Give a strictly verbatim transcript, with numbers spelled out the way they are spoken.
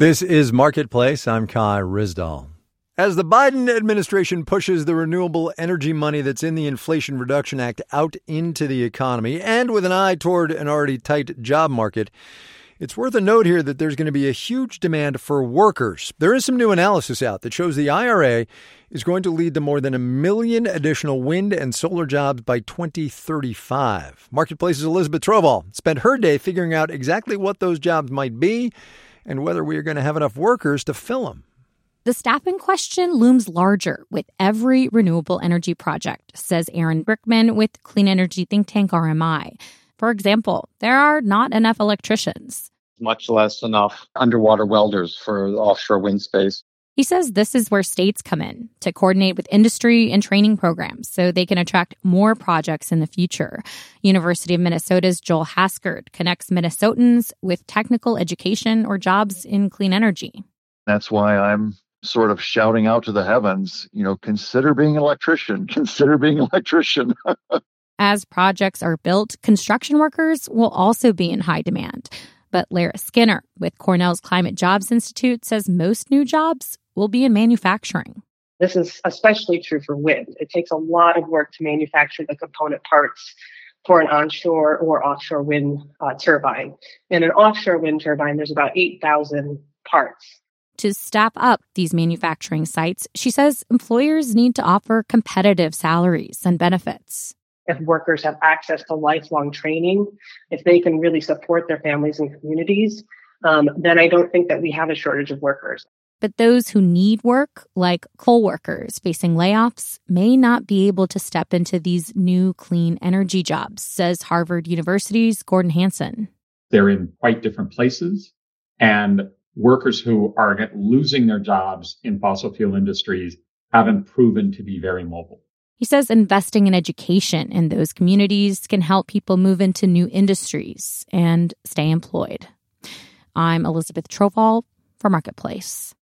This is Marketplace. I'm Kai Ryssdal. As the Biden administration pushes the renewable energy money that's in the Inflation Reduction Act out into the economy, and with an eye toward an already tight job market, it's worth a note here that there's going to be a huge demand for workers. There is some new analysis out that shows the I R A is going to lead to more than a million additional wind and solar jobs by twenty thirty-five. Marketplace's Elizabeth Trovall spent her day figuring out exactly what those jobs might be and whether we are going to have enough workers to fill them. The staffing question looms larger with every renewable energy project, says Aaron Brickman with clean energy think tank R M I. For example, there are not enough electricians. Much less enough underwater welders for the offshore wind space. He says this is where states come in to coordinate with industry and training programs so they can attract more projects in the future. University of Minnesota's Joel Haskard connects Minnesotans with technical education or jobs in clean energy. That's why I'm sort of shouting out to the heavens, you know, consider being an electrician, consider being an electrician. As projects are built, construction workers will also be in high demand. But Lara Skinner with Cornell's Climate Jobs Institute says most new jobs will be in manufacturing. This is especially true for wind. It takes a lot of work to manufacture the component parts for an onshore or offshore wind uh, turbine. In an offshore wind turbine, there's about eight thousand parts. To staff up these manufacturing sites, she says employers need to offer competitive salaries and benefits. If workers have access to lifelong training, if they can really support their families and communities, um, then I don't think that we have a shortage of workers. But those who need work, like coal workers facing layoffs, may not be able to step into these new clean energy jobs, says Harvard University's Gordon Hanson. They're in quite different places, and workers who are losing their jobs in fossil fuel industries haven't proven to be very mobile. He says investing in education in those communities can help people move into new industries and stay employed. I'm Elizabeth Trovall for Marketplace.